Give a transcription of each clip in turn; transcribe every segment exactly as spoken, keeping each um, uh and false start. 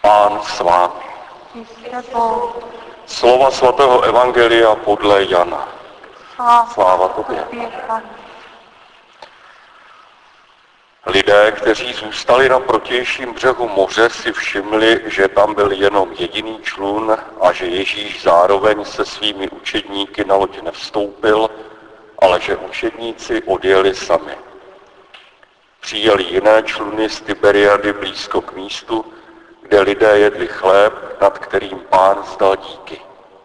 Pán s vámi. Slova svatého evangelia podle Jana. Sláva tobě. Lidé, kteří zůstali na protějším břehu moře, si všimli, že tam byl jenom jediný člun a že Ježíš zároveň se svými učedníky na loď nevstoupil, ale že učedníci odjeli sami. Přijeli jiné čluny z Tiberiady blízko k místu, kde lidé jedli chléb, nad kterým Pán vzdal díky.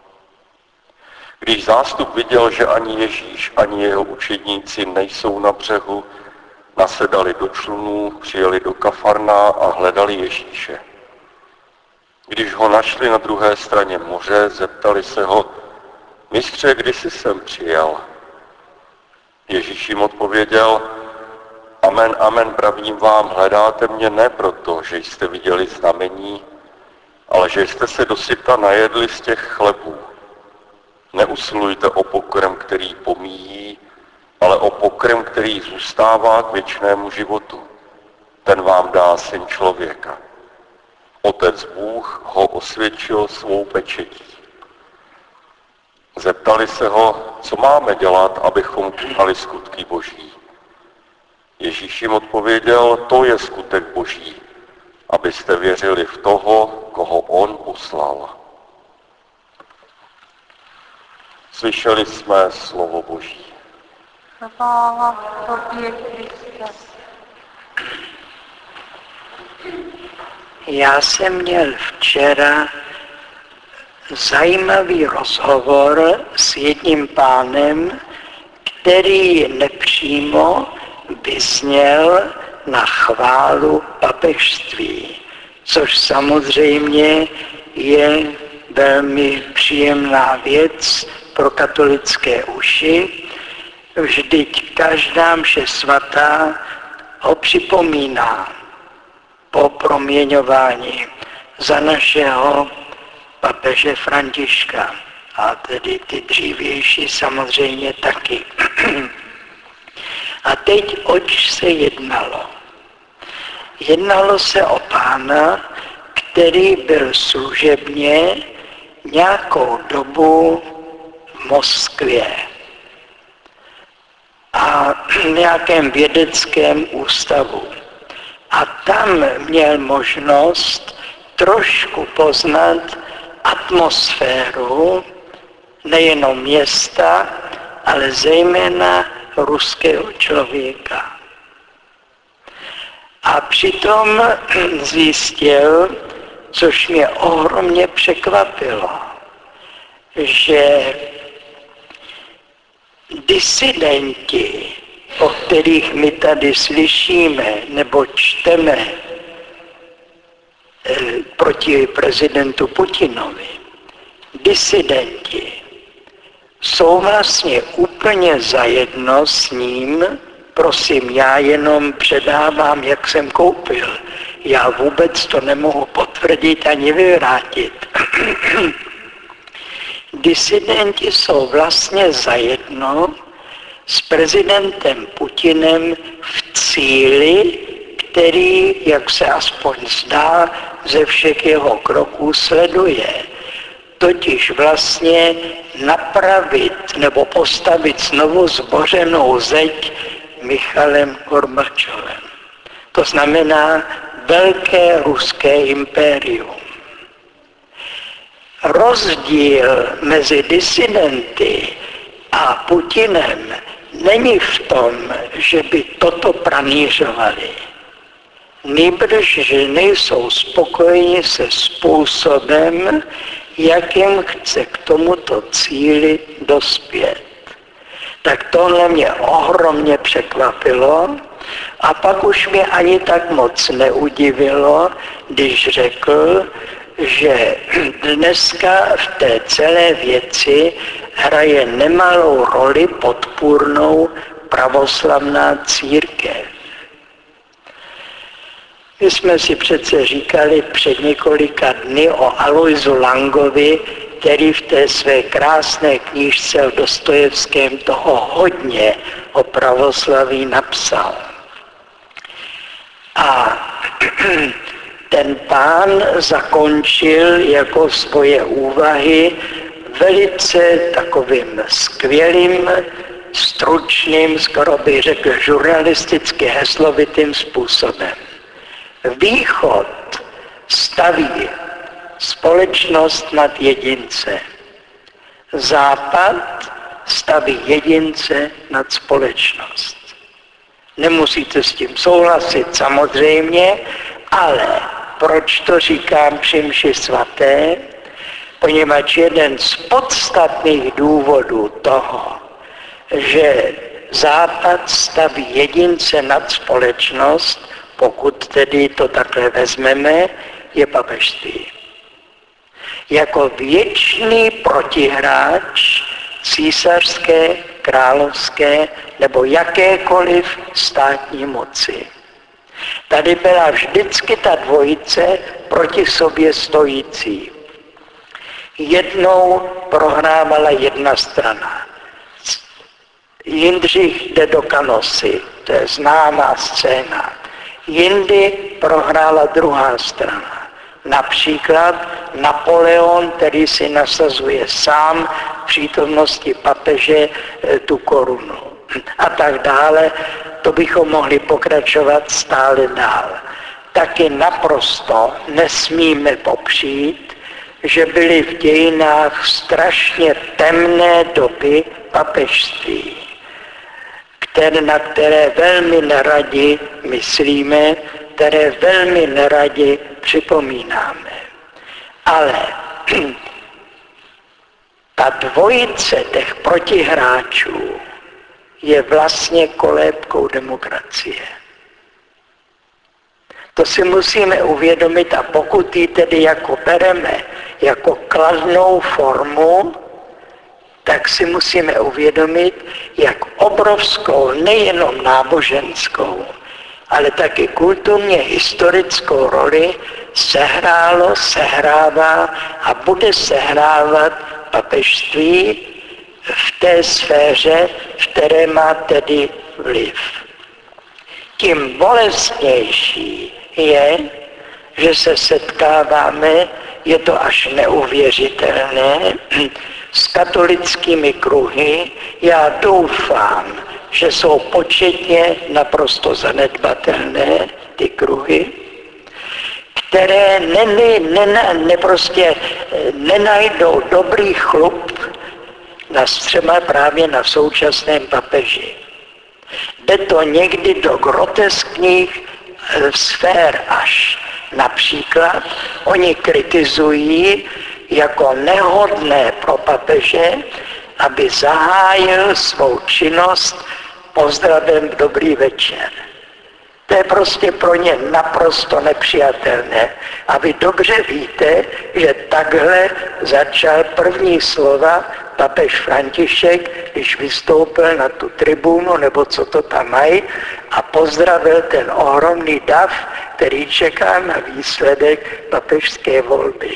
Když zástup viděl, že ani Ježíš, ani jeho učedníci nejsou na břehu, nasedali do člunů, přijeli do Kafarná a hledali Ježíše. Když ho našli na druhé straně moře, zeptali se ho: Mistře, kdy jsi sem přijel? Ježíš jim odpověděl: Amen, amen, pravím vám, hledáte mě ne proto, že jste viděli znamení, ale že jste se dosyta najedli z těch chlebů. Neusilujte o pokrm, který pomíjí, ale o pokrm, který zůstává k věčnému životu. Ten vám dá Syn člověka. Otec Bůh ho osvědčil svou pečetí. Zeptali se ho, co máme dělat, abychom konali skutky Boží. Ježíš jim odpověděl: to je skutek Boží, abyste věřili v toho, koho on poslal. Slyšeli jsme slovo Boží. Chvála tobě, Kriste. Já jsem měl včera zajímavý rozhovor s jedním pánem, který nepřímo vyzněl na chválu papežství, což samozřejmě je velmi příjemná věc pro katolické uši. Vždyť každá mše svatá ho připomíná po proměňování za našeho papeže Františka. A tedy ty dřívější samozřejmě taky. A teď oč se jednalo? Jednalo se o pána, který byl služebně nějakou dobu v Moskvě a v nějakém vědeckém ústavu. A tam měl možnost trošku poznat atmosféru nejenom města, ale zejména ruského člověka. A přitom zjistil, což mě ohromně překvapilo, že disidenti, o kterých my tady slyšíme nebo čteme eh, proti prezidentu Putinovi, disidenti jsou vlastně úplně zajedno s ním. Prosím, já jenom předávám, jak jsem koupil. Já vůbec to nemohu potvrdit ani vyvrátit. Disidenti jsou vlastně zajedno s prezidentem Putinem v cíli, který, jak se aspoň zdá, ze všech jeho kroků sleduje. Totiž vlastně napravit nebo postavit znovu zbořenou zeď Michalem Gorbačovem. To znamená velké ruské impérium. Rozdíl mezi disidenty a Putinem není v tom, že by toto pranířovali. Nýbrž, že nejsou spokojeni se způsobem, jakým chce k tomuto cíli dospět. Tak tohle mě ohromně překvapilo a pak už mě ani tak moc neudivilo, když řekl, že dneska v té celé věci hraje nemalou roli podpůrnou pravoslavná církev. My jsme si přece říkali před několika dny o Aloisu Langovi, který v té své krásné knížce o Dostojevském toho hodně o pravoslaví napsal. A ten pán zakončil jako svoje úvahy velice takovým skvělým, stručným, skoro bych řekl žurnalisticky heslovitým způsobem. Východ staví společnost nad jedince. Západ staví jedince nad společnost. Nemusíte s tím souhlasit samozřejmě, ale proč to říkám při mši svaté? Poněvadž jeden z podstatných důvodů toho, že Západ staví jedince nad společnost, pokud tedy to takhle vezmeme, je papežství. Jako věčný protihráč císařské, královské nebo jakékoliv státní moci. Tady byla vždycky ta dvojice proti sobě stojící. Jednou prohrávala jedna strana. Jindřich jde do Kanosy, to je známá scéna. Jindy prohrála druhá strana. Například Napoleon, který si nasazuje sám v přítomnosti papeže tu korunu. A tak dále, to bychom mohli pokračovat stále dál. Taky naprosto nesmíme popřít, že byly v dějinách strašně temné doby papežství, které, na které velmi neradi myslíme, které velmi neradi připomínáme. Ale ta dvojice těch protihráčů je vlastně kolébkou demokracie. To si musíme uvědomit a pokud ji tedy jako bereme jako kladnou formu, tak si musíme uvědomit, jak obrovskou, nejenom náboženskou, ale taky kulturně historickou roli sehrálo, sehrává a bude sehrávat papežství v té sféře, v které má tedy vliv. Tím bolestnější je, že se setkáváme, je to až neuvěřitelné, s katolickými kruhy. Já doufám, že jsou početně naprosto zanedbatelné ty kruhy, které ne, ne, ne, ne, prostě nenajdou dobrý chlup na třeba právě na současném papeži. Jde to někdy do groteskních sfér až. Například oni kritizují jako nehodné pro papeže, aby zahájil svou činnost pozdravem dobrý večer. To je prostě pro ně naprosto nepřijatelné. A vy dobře víte, že takhle začal první slova papež František, když vystoupil na tu tribunu, nebo co to tam mají, a pozdravil ten ohromný dav, který čeká na výsledek papežské volby.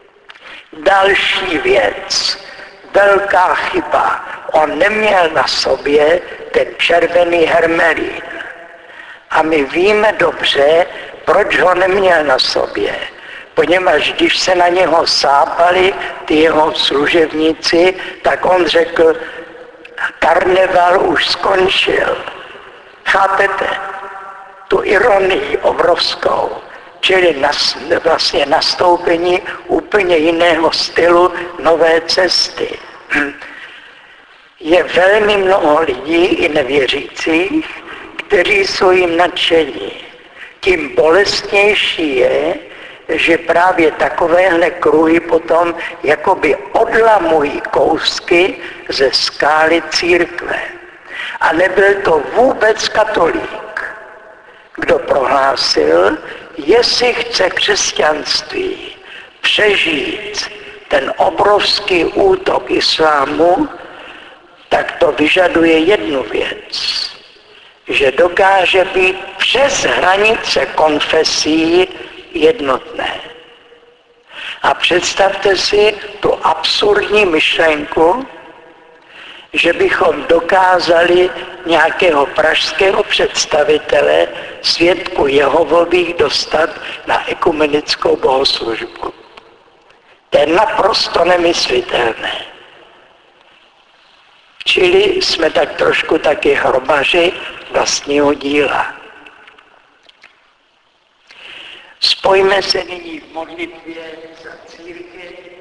Další věc, velká chyba. On neměl na sobě ten červený hermelín. A my víme dobře, proč ho neměl na sobě. Poněvadž když se na něho sápali ty jeho služebníci, tak on řekl, karneval už skončil. Chápete? Tu ironii obrovskou. Čili nas, vlastně nastoupení úplně jiného stylu, nové cesty. Je velmi mnoho lidí, i nevěřících, kteří jsou jim nadšení. Tím bolestnější je, že právě takovéhle kruhy potom jakoby odlamují kousky ze skály církve. A nebyl to vůbec katolík, kdo prohlásil, jestli chce křesťanství přežít ten obrovský útok islámu, tak to vyžaduje jednu věc, že dokáže být přes hranice konfesí jednotné. A představte si tu absurdní myšlenku, že bychom dokázali nějakého pražského představitele svědků Jehovových dostat na ekumenickou bohoslužbu. To je naprosto nemyslitelné. Čili jsme tak trošku taky hrobaři vlastního díla. Spojme se nyní v modlitbě za církev.